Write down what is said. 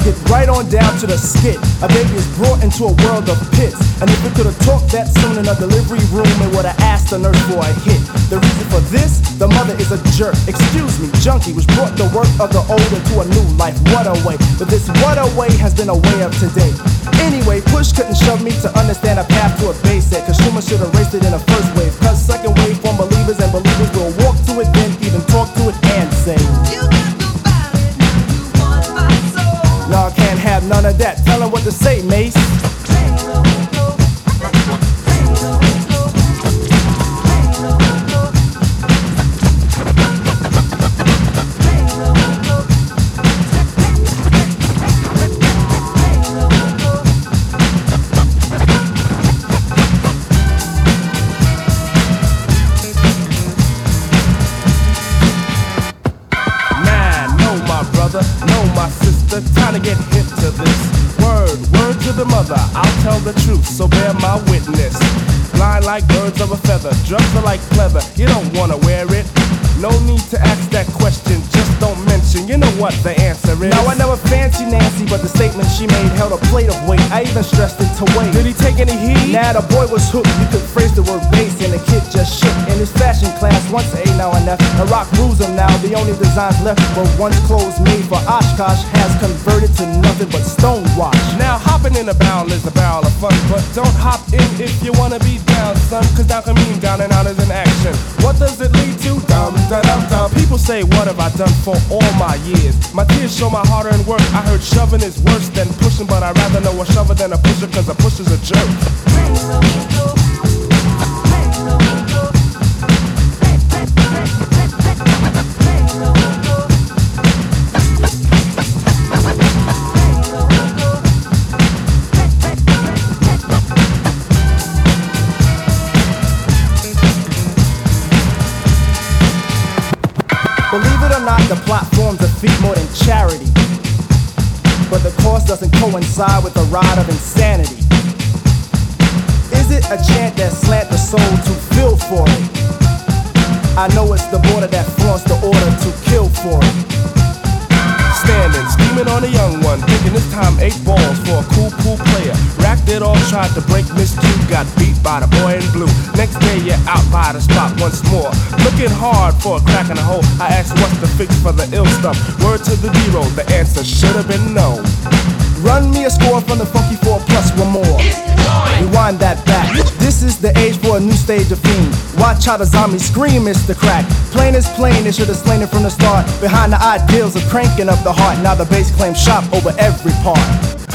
get right on down to the skit. A baby is brought into a world of pits, and if it could have talked that soon in a delivery room, it would have asked the nurse for a hit. The reason for this, the mother is a jerk. Excuse me, junkie, which brought the work of the old into a new life. What a way, but this what a way has been a way of today. Anyway, push couldn't shove me to understand a path to a basic, cause Schumann should have raced it in a first wave. Cause second wave form believers, and believers will walk to it, then even talk to it and say, You got nobody, now you want my soul. y'all can't have none of that. Tell 'em what to say, Mace. Know my sister, time to get hip to this. Word to the mother, I'll tell the truth, so bear my witness. Blind like birds of a feather, drugs are like pleather, you don't wanna wear it. No need to ask that question, just don't mention, you know what the answer is. Now I never fancy Nancy, but the statement she made held a plate of weight. I even stressed it to weight. Did he take any heed? Nah, the boy was hooked, you could phrase the word bass, and the kid just shook. In his fashion class, once A, now an F. The rock rules him now, the only designs left were once clothes made for Oshkosh has converted to nothing but stonewash. Now hopping in a barrel is a barrel of fun, but don't hop in if you wanna be down, son, cause down can mean down and out is an action. What does it lead to? Dum. People say, what have I done for all my years? My tears show my hard-earned work. I heard shoving is worse than pushing, but I'd rather know a shover than a pusher, cause a pusher's a jerk. Believe it or not, the plot forms a feat more than charity, but the cost doesn't coincide with the ride of insanity. Is it a chant that slant the soul to feel for it? I know it's the border that flaunts the order to kill for it. Standing, scheming on a young one, thinking this time 8 balls for a cool player. Racked it all, tried to break Miss Q, got beat by the boy in blue. Next day you're out by the spot once more, looking hard for a crack in the hole. I asked what's the fix for the ill stuff. Word to the zero, the answer should have been no. Run me a score from the funky 4 plus one more. Rewind that back. This is the age for a new stage of fiend. Watch how the zombies scream, it's the crack. Plain is plain, they should have slain it from the start. Behind the ideals of cranking up the heart, now the bass claims shop over every part.